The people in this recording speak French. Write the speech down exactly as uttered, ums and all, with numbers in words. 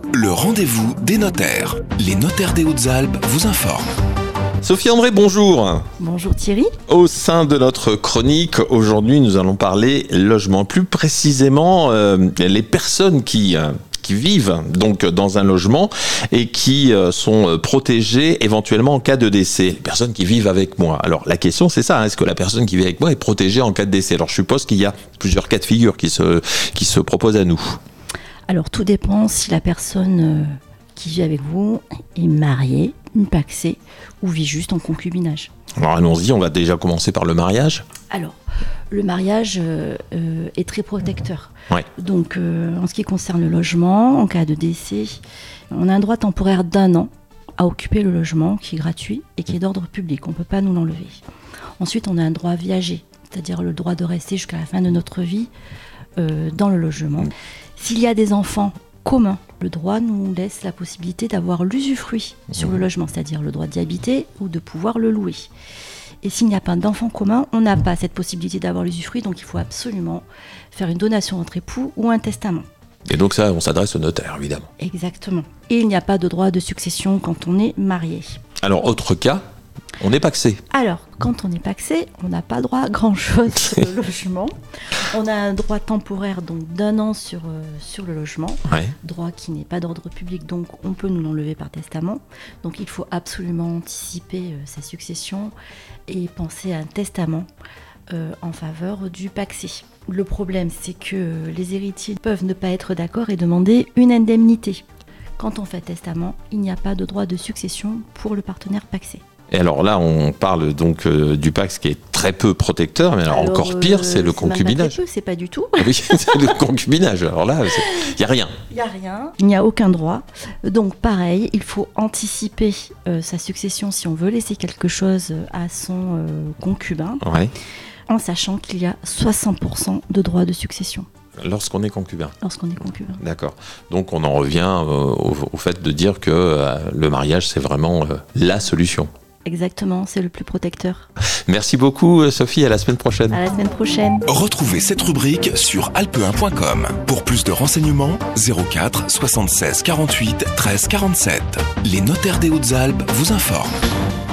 Le rendez-vous des notaires. Les notaires des Hautes-Alpes vous informent. Sophie André, bonjour. Bonjour Thierry. Au sein de notre chronique, aujourd'hui, nous allons parler logement. Plus précisément, euh, les personnes qui... Euh, qui vivent donc dans un logement et qui sont protégées éventuellement en cas de décès. Les personnes qui vivent avec moi. Alors la question c'est ça, hein, est-ce que la personne qui vit avec moi est protégée en cas de décès? Alors je suppose qu'il y a plusieurs cas de figure qui se, qui se proposent à nous. Alors tout dépend si la personne qui vit avec vous est mariée, pacsée ou vit juste en concubinage. Alors allons-y, on va déjà commencer par le mariage. Alors, le mariage euh, euh, est très protecteur. Ouais. Donc, euh, en ce qui concerne le logement, en cas de décès, on a un droit temporaire d'un an à occuper le logement qui est gratuit et qui est d'ordre public. On ne peut pas nous l'enlever. Ensuite, on a un droit viager, c'est-à-dire le droit de rester jusqu'à la fin de notre vie euh, dans le logement. S'il y a des enfants communs, le droit nous laisse la possibilité d'avoir l'usufruit sur le logement, c'est-à-dire le droit d'y habiter ou de pouvoir le louer. Et s'il n'y a pas d'enfants communs, on n'a pas cette possibilité d'avoir l'usufruit, donc il faut absolument faire une donation entre époux ou un testament. Et donc ça, on s'adresse au notaire, évidemment. Exactement. Et il n'y a pas de droit de succession quand on est marié. Alors, autre cas, on est pacsé. Alors, quand on est pacsé, on n'a pas droit à grand-chose sur le logement. On a un droit temporaire donc d'un an sur, euh, sur le logement, Ouais. droit qui n'est pas d'ordre public, donc on peut nous l'enlever par testament. Donc il faut absolument anticiper euh, sa succession et penser à un testament euh, en faveur du pacsé. Le problème, c'est que les héritiers peuvent ne pas être d'accord et demander une indemnité. Quand on fait testament, il n'y a pas de droit de succession pour le partenaire pacsé. Et alors là, on parle donc euh, du Pacs qui est très peu protecteur, mais alors, Alors, encore pire, euh, c'est le même pas concubinage. très peu, c'est pas du tout. Oui, c'est le concubinage. Alors là, il n'y a rien. Il n'y a rien. Il n'y a aucun droit. Donc pareil, il faut anticiper euh, sa succession si on veut laisser quelque chose à son euh, concubin, Ouais. en sachant qu'il y a soixante pour cent de droit de succession Lorsqu'on est concubin. lorsqu'on est concubin. D'accord. Donc on en revient euh, au, au fait de dire que euh, le mariage, c'est vraiment euh, la solution. Exactement, c'est le plus protecteur. Merci beaucoup, Sophie. À la semaine prochaine. À la semaine prochaine. Retrouvez cette rubrique sur alpe un point com. Pour plus de renseignements, zéro quatre soixante-seize quarante-huit treize quarante-sept. Les notaires des Hautes-Alpes vous informent.